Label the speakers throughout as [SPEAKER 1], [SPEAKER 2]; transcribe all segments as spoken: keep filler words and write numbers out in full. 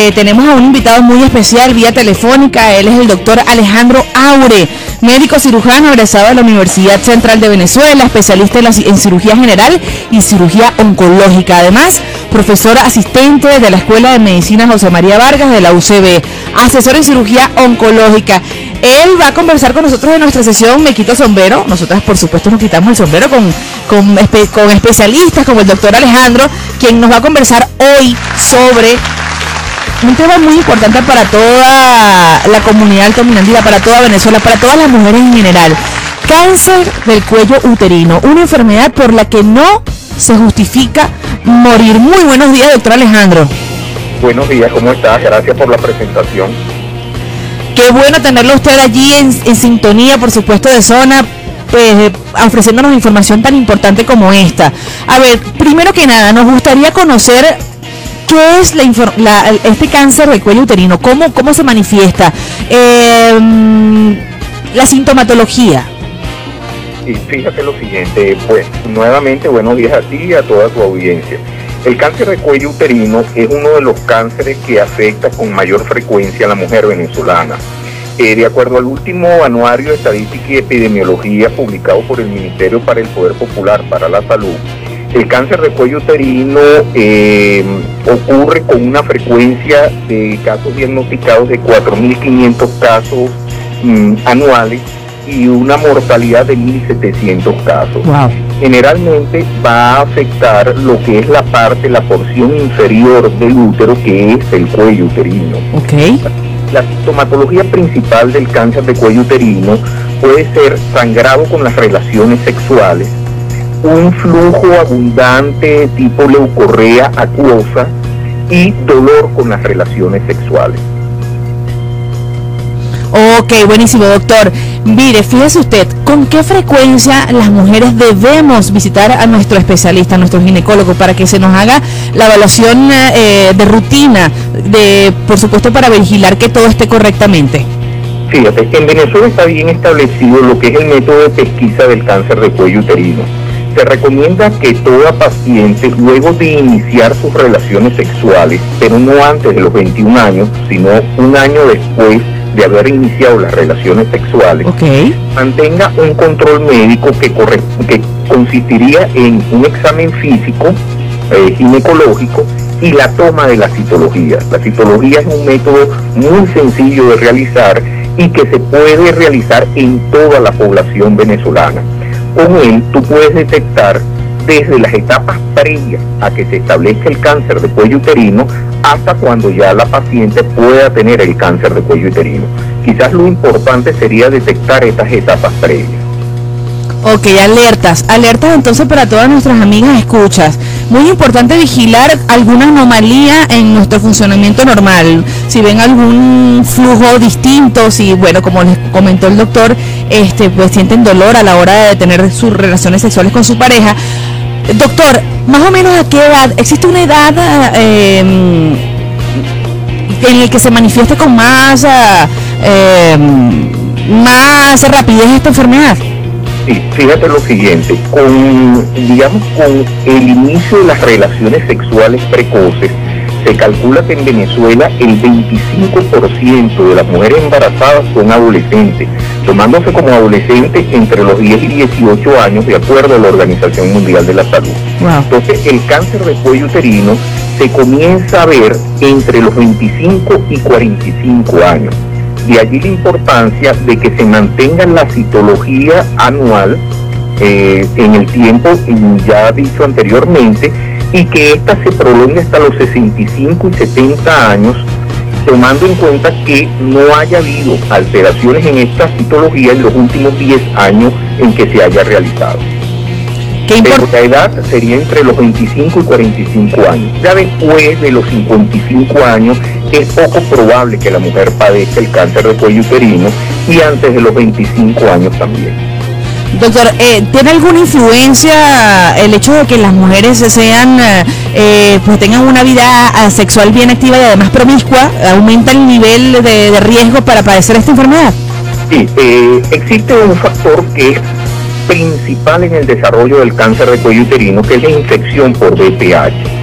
[SPEAKER 1] Eh, tenemos a un invitado muy especial vía telefónica. Él es el doctor Alejandro Aure, médico cirujano egresado de la Universidad Central de Venezuela, especialista en, la, en cirugía general y cirugía oncológica. Además, profesor asistente de la Escuela de Medicina José María Vargas de la U C B, asesor en cirugía oncológica. Él va a conversar con nosotros en nuestra sesión Me Quito Sombrero. Nosotras, por supuesto, nos quitamos el sombrero con, con, espe, con especialistas como el doctor Alejandro, quien nos va a conversar hoy sobre un tema muy importante para toda la comunidad altomirandina, para toda Venezuela, para todas las mujeres en general. Cáncer del cuello uterino, una enfermedad por la que no se justifica morir. Muy buenos días, doctor Alejandro.
[SPEAKER 2] Buenos días, ¿cómo estás? Gracias por la presentación.
[SPEAKER 1] Qué bueno tenerlo usted allí en, en sintonía, por supuesto, de Zona, pues, ofreciéndonos información tan importante como esta. A ver, primero que nada, nos gustaría conocer qué es la, la, este cáncer de cuello uterino, cómo, cómo se manifiesta, eh, la sintomatología.
[SPEAKER 2] Y fíjate lo siguiente, pues, nuevamente, buenos días a ti y a toda tu audiencia. El cáncer de cuello uterino es uno de los cánceres que afecta con mayor frecuencia a la mujer venezolana. Eh, de acuerdo al último anuario de Estadística y Epidemiología publicado por el Ministerio para el Poder Popular para la Salud, el cáncer de cuello uterino eh, ocurre con una frecuencia de casos diagnosticados de cuatro mil quinientos casos mm, anuales y una mortalidad de mil setecientos casos.
[SPEAKER 1] Wow.
[SPEAKER 2] Generalmente va a afectar lo que es la parte, la porción inferior del útero, que es el cuello uterino.
[SPEAKER 1] Okay.
[SPEAKER 2] La sintomatología principal del cáncer de cuello uterino puede ser sangrado con las relaciones sexuales, un flujo abundante tipo leucorrea acuosa y dolor con las relaciones sexuales.
[SPEAKER 1] Ok, buenísimo, doctor. Mire, fíjese usted, ¿con qué frecuencia las mujeres debemos visitar a nuestro especialista, a nuestro ginecólogo, para que se nos haga la evaluación eh, de rutina, de, por supuesto, para vigilar que todo esté correctamente?
[SPEAKER 2] Fíjate, en Venezuela está bien establecido lo que es el método de pesquisa del cáncer de cuello uterino. Se recomienda que toda paciente, luego de iniciar sus relaciones sexuales, pero no antes de los veintiún años, sino un año después de haber iniciado las relaciones sexuales,
[SPEAKER 1] okay,
[SPEAKER 2] mantenga un control médico que, corre, que consistiría en un examen físico, eh, ginecológico, y la toma de la citología. La citología es un método muy sencillo de realizar y que se puede realizar en toda la población venezolana. Con él tú puedes detectar desde las etapas previas a que se establezca el cáncer de cuello uterino hasta cuando ya la paciente pueda tener el cáncer de cuello uterino. Quizás lo importante sería detectar estas etapas previas.
[SPEAKER 1] Ok, alertas, alertas entonces para todas nuestras amigas escuchas. Muy importante vigilar alguna anomalía en nuestro funcionamiento normal. Si ven algún flujo distinto, si, bueno, como les comentó el doctor, este, pues sienten dolor a la hora de tener sus relaciones sexuales con su pareja. Doctor, más o menos a qué edad, ¿existe una edad eh, en la que se manifieste con más, eh, más rapidez esta enfermedad?
[SPEAKER 2] Sí, fíjate lo siguiente, con, digamos, con el inicio de las relaciones sexuales precoces, se calcula que en Venezuela el veinticinco por ciento de las mujeres embarazadas son adolescentes, tomándose como adolescentes entre los diez y dieciocho años, de acuerdo a la Organización Mundial de la Salud.
[SPEAKER 1] Wow.
[SPEAKER 2] Entonces, el cáncer de cuello uterino se comienza a ver entre los veinticinco y cuarenta y cinco años. De allí la importancia de que se mantenga la citología anual eh, en el tiempo ya dicho anteriormente, y que ésta se prolongue hasta los sesenta y cinco y setenta años, tomando en cuenta que no haya habido alteraciones en esta citología en los últimos diez años en que se haya realizado. Pero la edad sería entre los veinticinco y cuarenta y cinco años. Ya después de los cincuenta y cinco años es poco probable que la mujer padezca el cáncer de cuello uterino, y antes de los veinticinco años también.
[SPEAKER 1] Doctor, eh, ¿tiene alguna influencia el hecho de que las mujeres sean, eh, pues tengan una vida sexual bien activa y además promiscua? ¿Aumenta el nivel de, de riesgo para padecer esta enfermedad?
[SPEAKER 2] Sí, eh, existe un factor que es principal en el desarrollo del cáncer de cuello uterino, que es la infección por V I H.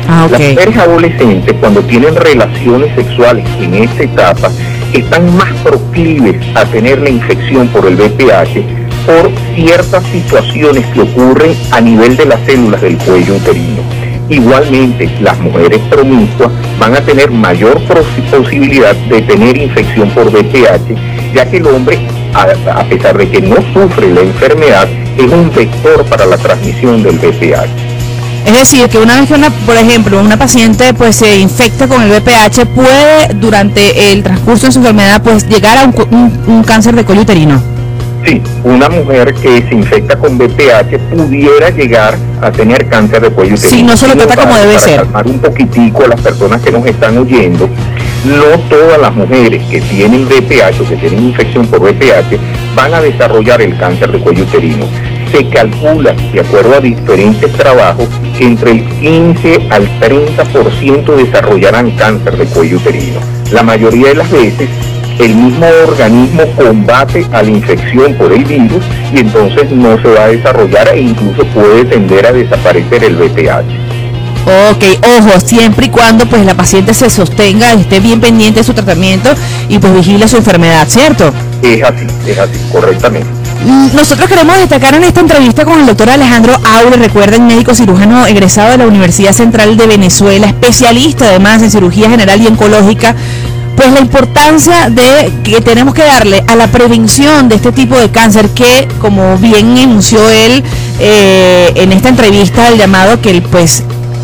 [SPEAKER 1] Ah, okay.
[SPEAKER 2] Las mujeres adolescentes, cuando tienen relaciones sexuales en esta etapa, están más proclives a tener la infección por el V I H por ciertas situaciones que ocurren a nivel de las células del cuello uterino. Igualmente, las mujeres promiscuas van a tener mayor posibilidad de tener infección por V I H, ya que el hombre, a, a pesar de que no sufre la enfermedad, es un vector para la transmisión del V I H.
[SPEAKER 1] Es decir, que una vez que, una, por ejemplo, una paciente pues se infecta con el V I H, puede durante el transcurso de su enfermedad pues llegar a un, un, un cáncer de cuello uterino.
[SPEAKER 2] Sí, una mujer que se infecta con V I H pudiera llegar a tener cáncer de cuello uterino.
[SPEAKER 1] Sí, no se lo trata como debe ser.
[SPEAKER 2] Para calmar un poquitico a las personas que nos están oyendo, no todas las mujeres que tienen V I H o que tienen infección por V I H van a desarrollar el cáncer de cuello uterino. Se calcula, de acuerdo a diferentes trabajos, que entre el quince al treinta por ciento desarrollarán cáncer de cuello uterino. La mayoría de las veces, el mismo organismo combate a la infección por el virus y entonces no se va a desarrollar e incluso puede tender a desaparecer el V I H.
[SPEAKER 1] Ok, ojo, siempre y cuando pues la paciente se sostenga, esté bien pendiente de su tratamiento y pues vigile su enfermedad, ¿cierto?
[SPEAKER 2] Es así, es así, correctamente.
[SPEAKER 1] Nosotros queremos destacar en esta entrevista con el doctor Alejandro Aure, recuerden, médico cirujano egresado de la Universidad Central de Venezuela, especialista además en cirugía general y oncológica, pues la importancia de que tenemos que darle a la prevención de este tipo de cáncer que, como bien enunció él eh, en esta entrevista, el llamado que el, pues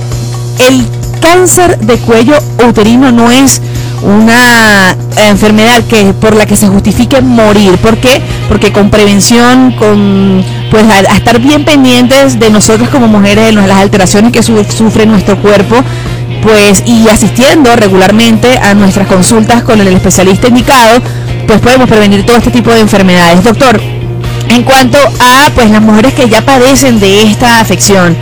[SPEAKER 1] el cáncer de cuello uterino no es una enfermedad que por la que se justifique morir. ¿Por qué? Porque con prevención, con pues a, a estar bien pendientes de nosotros como mujeres, de las alteraciones que su, sufre nuestro cuerpo, pues y asistiendo regularmente a nuestras consultas con el especialista indicado, pues podemos prevenir todo este tipo de enfermedades. Doctor, en cuanto a pues las mujeres que ya padecen de esta afección,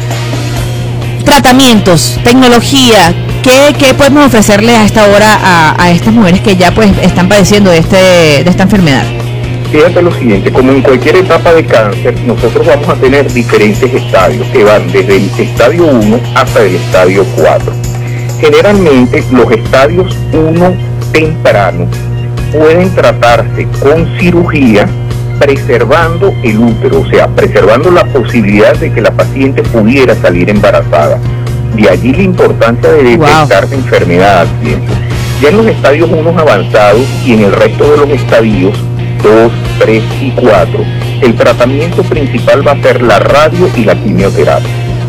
[SPEAKER 1] tratamientos, tecnología, ¿qué, qué podemos ofrecerle a esta hora a, a estas mujeres que ya pues están padeciendo de, este, de esta enfermedad?
[SPEAKER 2] Fíjate lo siguiente, como en cualquier etapa de cáncer, nosotros vamos a tener diferentes estadios que van desde el estadio uno hasta el estadio cuatro. Generalmente los estadios uno tempranos pueden tratarse con cirugía preservando el útero, o sea, preservando la posibilidad de que la paciente pudiera salir embarazada. De allí la importancia de detectar wow. la enfermedad a tiempo. Ya en los estadios uno avanzados y en el resto de los estadios dos, tres y cuatro, el tratamiento principal va a ser la radio y la quimioterapia.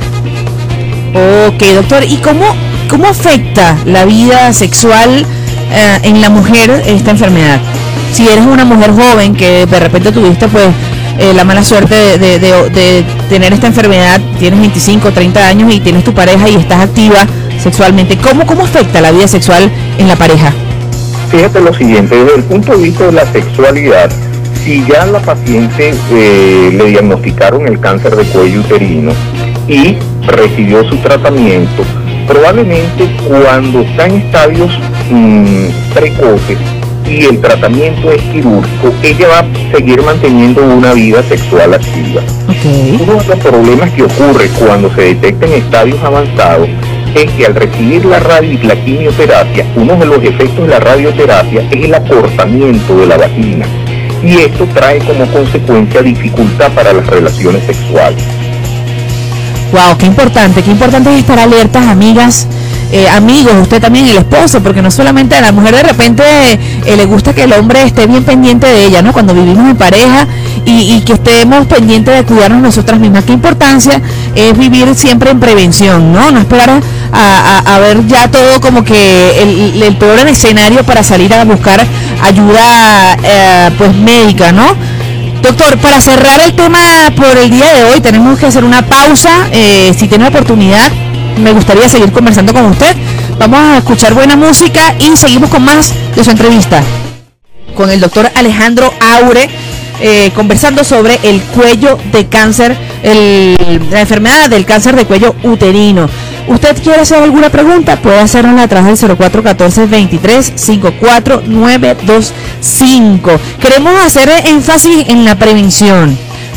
[SPEAKER 1] Ok, doctor, ¿y cómo, cómo afecta la vida sexual eh, en la mujer esta enfermedad? Si eres una mujer joven que de repente tuviste pues eh, la mala suerte de, de, de, de tener esta enfermedad, tienes veinticinco, treinta años y tienes tu pareja y estás activa sexualmente, ¿cómo, cómo afecta la vida sexual en la pareja?
[SPEAKER 2] Fíjate lo siguiente, desde el punto de vista de la sexualidad, si ya la paciente eh, le diagnosticaron el cáncer de cuello uterino y recibió su tratamiento, probablemente cuando está en estadios mmm, precoces y el tratamiento es quirúrgico, ella va a seguir manteniendo una vida sexual activa.
[SPEAKER 1] Okay.
[SPEAKER 2] Uno de los problemas que ocurre cuando se detecta en estadios avanzados es que al recibir la radio y la quimioterapia, uno de los efectos de la radioterapia es el acortamiento de la vagina, y esto trae como consecuencia dificultad para las relaciones sexuales.
[SPEAKER 1] Wow, qué importante, qué importante es estar alertas, amigas, eh, amigos, usted también, el esposo, porque no solamente a la mujer de repente eh, le gusta que el hombre esté bien pendiente de ella, ¿no? Cuando vivimos en pareja y, y que estemos pendientes de cuidarnos nosotras mismas. Qué importancia es vivir siempre en prevención, ¿no? No esperar a, a, a ver ya todo como que el, el peor escenario para salir a buscar ayuda eh, pues médica, ¿no? Doctor, para cerrar el tema por el día de hoy, tenemos que hacer una pausa. Eh, si tiene oportunidad, me gustaría seguir conversando con usted. Vamos a escuchar buena música y seguimos con más de su entrevista con el doctor Alejandro Aure, eh, conversando sobre el cuello de cáncer, el, la enfermedad del cáncer de cuello uterino. ¿Usted quiere hacer alguna pregunta? Puede hacerla a través del cero cuatro uno cuatro, veintitrés, cincuenta y cuatro, novecientos veinticinco. Queremos hacer énfasis en la prevención.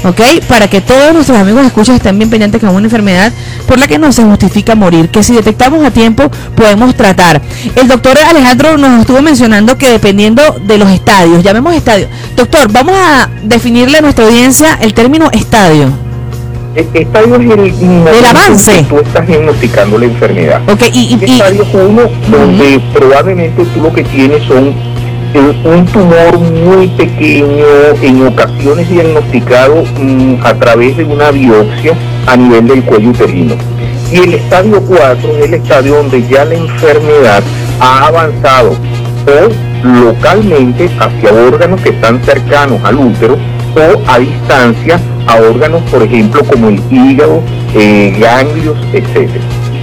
[SPEAKER 1] ¿ok? Para que todos nuestros amigos escuchas estén bien pendientes que es una enfermedad por la que no se justifica morir, que si detectamos a tiempo podemos tratar. El doctor Alejandro nos estuvo mencionando que dependiendo de los estadios, llamemos estadio. Doctor, vamos a definirle a nuestra audiencia el término estadio.
[SPEAKER 2] Estadio es el,
[SPEAKER 1] el avance.
[SPEAKER 2] Tú estás diagnosticando la enfermedad.
[SPEAKER 1] Okay, y, y,
[SPEAKER 2] estadio es uno donde uh-huh. probablemente tú lo que tienes son un tumor muy pequeño, en ocasiones diagnosticado mmm, a través de una biopsia a nivel del cuello uterino. Y el estadio cuatro es el estadio donde ya la enfermedad ha avanzado o localmente hacia órganos que están cercanos al útero o a distancia a órganos, por ejemplo, como el hígado, eh, ganglios, etcétera.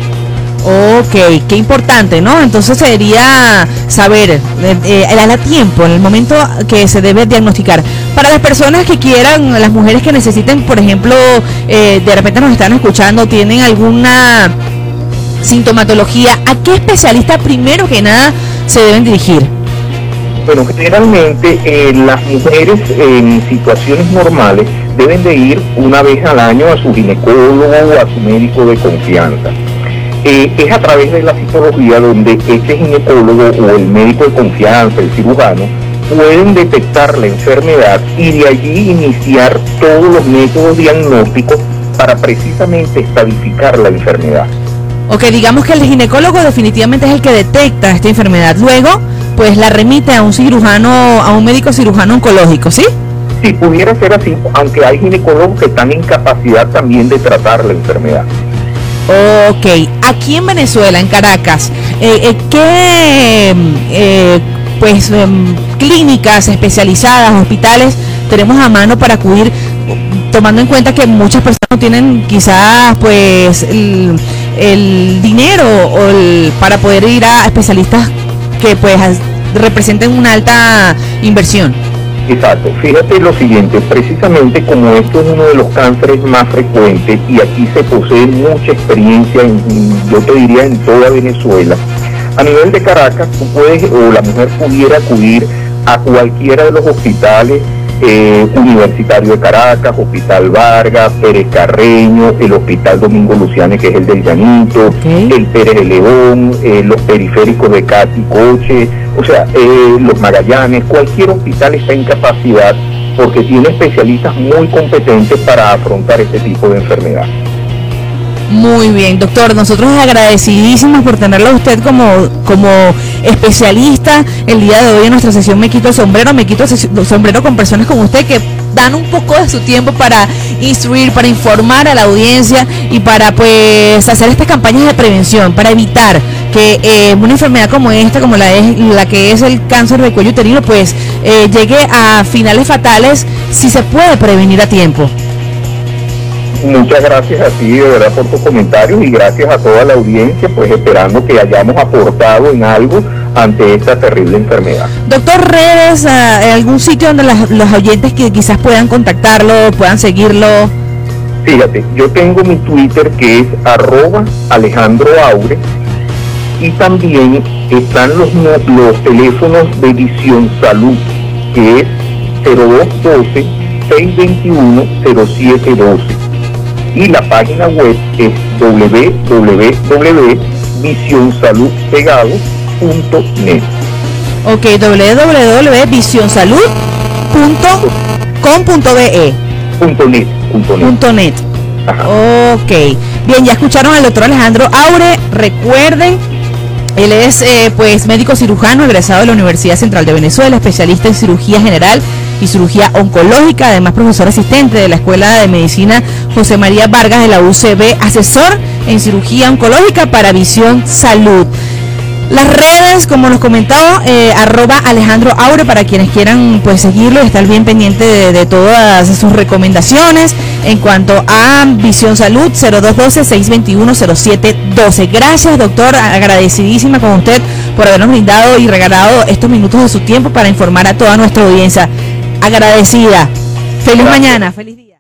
[SPEAKER 1] Ok, qué importante, ¿no? Entonces sería saber eh, eh, a tiempo, en el momento que se debe diagnosticar. Para las personas que quieran, las mujeres que necesiten, por ejemplo, eh, de repente nos están escuchando, tienen alguna sintomatología, ¿a qué especialista primero que nada se deben dirigir?
[SPEAKER 2] Bueno, generalmente eh, las mujeres en situaciones normales deben de ir una vez al año a su ginecólogo o a su médico de confianza. Eh, es a través de la citología donde este ginecólogo o el médico de confianza, el cirujano, pueden detectar la enfermedad y de allí iniciar todos los métodos diagnósticos para precisamente estadificar la enfermedad.
[SPEAKER 1] Ok, digamos que el ginecólogo definitivamente es el que detecta esta enfermedad. Luego, pues la remite a un cirujano, a un médico cirujano oncológico, ¿sí?
[SPEAKER 2] Sí, pudiera ser así, aunque hay ginecólogos que están en capacidad también de tratar la enfermedad.
[SPEAKER 1] Ok, aquí en Venezuela, en Caracas, eh, eh, ¿qué eh, pues eh, clínicas especializadas, hospitales tenemos a mano para acudir, tomando en cuenta que muchas personas no tienen quizás pues el, el dinero o el, para poder ir a especialistas que pues representen una alta inversión?
[SPEAKER 2] Exacto, fíjate lo siguiente, precisamente como esto es uno de los cánceres más frecuentes y aquí se posee mucha experiencia, en, yo te diría en toda Venezuela, a nivel de Caracas tú puedes, o la mujer pudiera acudir a cualquiera de los hospitales eh, universitario de Caracas, Hospital Vargas, Pérez Carreño, el Hospital Domingo Luciane, que es el del Llanito, okay. el Pérez de León, eh, los periféricos de Cati, Coche, o sea, eh, los Magallanes, cualquier hospital está en capacidad porque tiene especialistas muy competentes para afrontar este tipo de enfermedad.
[SPEAKER 1] Muy bien, doctor, nosotros agradecidísimos por tenerlo a usted como, como especialista el día de hoy en nuestra sesión Me Quito el Sombrero. Me quito el sombrero con personas como usted que dan un poco de su tiempo para instruir, para informar a la audiencia y para pues hacer estas campañas de prevención, para evitar que eh, una enfermedad como esta, como la, es, la que es el cáncer de cuello uterino, pues eh, llegue a finales fatales si se puede prevenir a tiempo.
[SPEAKER 2] Muchas gracias a ti, de verdad, por tus comentarios y gracias a toda la audiencia, pues esperando que hayamos aportado en algo ante esta terrible enfermedad.
[SPEAKER 1] Doctor, redes, uh, algún sitio donde las, los oyentes que quizás puedan contactarlo, puedan seguirlo.
[SPEAKER 2] Fíjate, yo tengo mi Twitter que es arroba Alejandro Aure y también están los, los teléfonos de Visión Salud, que es cero dos uno dos, seis dos uno, cero siete uno dos. Y la página web es doble u doble u doble u punto visión salud pegado punto net.
[SPEAKER 1] Ok, doble u doble u doble u punto visión salud punto com punto be.
[SPEAKER 2] Punto net. Punto net.
[SPEAKER 1] Punto net. Ajá. Ok, bien, ya escucharon al doctor Alejandro Aure. Recuerden, él es eh, pues médico cirujano egresado de la Universidad Central de Venezuela, especialista en cirugía general y cirugía oncológica, además profesor asistente de la Escuela de Medicina José María Vargas de la U C B, asesor en cirugía oncológica para Visión Salud. Las redes, como nos comentaba, eh, arroba Alejandro Aure para quienes quieran pues seguirlo y estar bien pendiente de, de todas sus recomendaciones. En cuanto a Visión Salud, cero dos uno dos, seis dos uno, cero siete uno dos. Gracias, doctor, agradecidísima con usted por habernos brindado y regalado estos minutos de su tiempo para informar a toda nuestra audiencia. Agradecida. Feliz Gracias. Mañana, feliz día.